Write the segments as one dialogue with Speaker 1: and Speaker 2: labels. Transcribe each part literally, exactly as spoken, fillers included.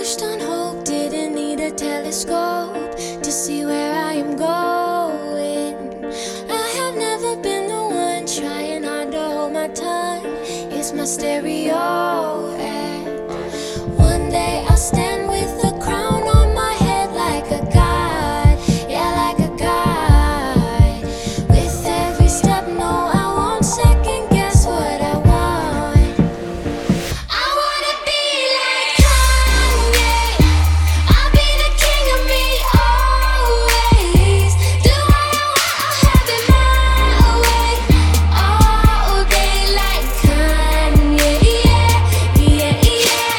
Speaker 1: pushed on hope, didn't need a telescope to see where I am going. I have never been the one trying hard to hold my tongue. It's my stereo. And one day I'll stand with a crown on my head like a god. Yeah, like a god. With every step, no, I won't second guess what I want. I wanna be like Kanye. I'll be the king of me always. Do what I want, I'll have it my way. All day like Kanye. Yeah, yeah, yeah.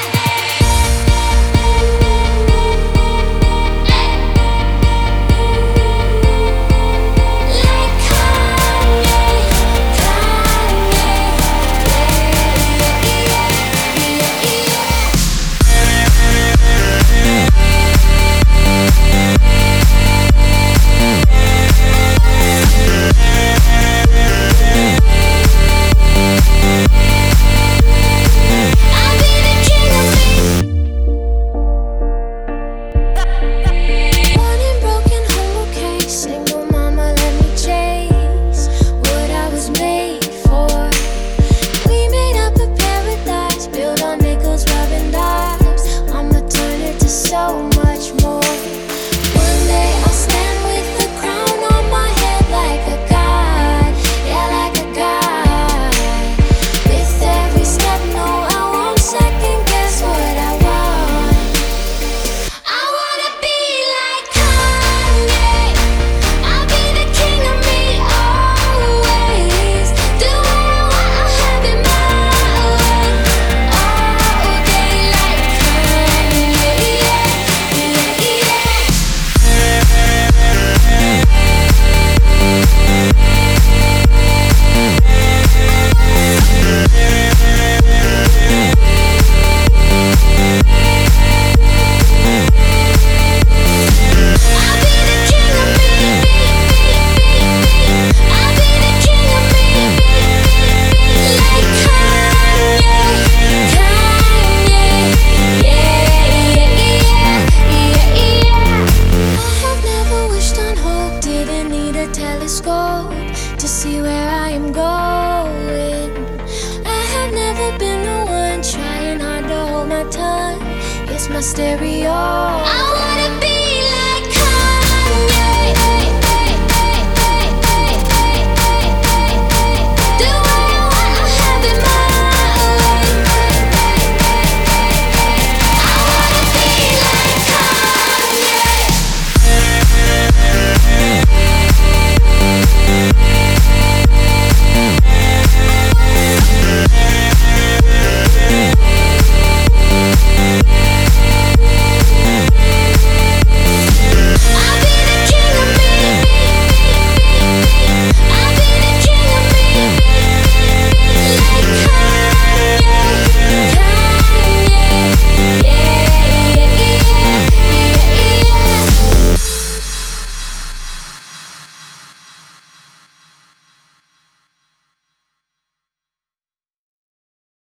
Speaker 1: Like Kanye, Kanye. Yeah, yeah, yeah, yeah. I'll be the king of me. Born and broken, home okay. Single mama, let me chase what I was made for. We made up a paradise built on nickels, rubbing dimes. I'ma turn it to so much more. One day I'll stand with the crown on my head like a god. Yeah, like a god. With every step, no, I won't second guess what I want. I wanna be like Kanye. I'll be the king of me always. Do what I want, I'll have it my way. All day like Kanye. Yeah, yeah, yeah. I'll be the king of me, I'll be the king of me, like Kanye, Kanye, yeah, yeah, yeah, yeah. I have never wished on hope, didn't need a telescope to see where I am going. I have never been the one trying hard to hold my tongue. It's my stereo. I wanna be